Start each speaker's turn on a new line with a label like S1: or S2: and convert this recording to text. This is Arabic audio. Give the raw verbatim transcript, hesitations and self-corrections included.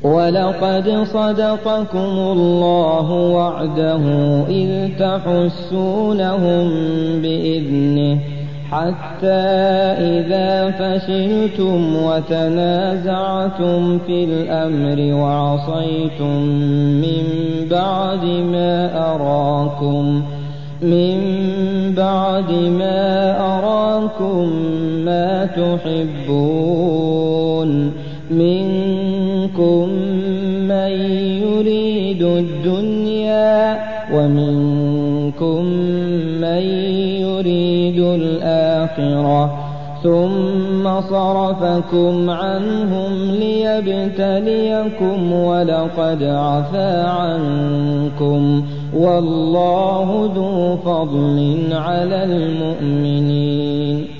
S1: ولقد صدقكم الله وعده إذ تحسونهم بإذنه حتى إذا فشلتم وتنازعتم في الأمر وعصيتم من بعد ما أراكم من بعد ما أراكم ما تحبون منكم من يريد الدنيا ومنكم من يريد الآخرة ثم صرفكم عنهم ليبتليكم ولقد عفا عنكم والله ذو فضل على المؤمنين.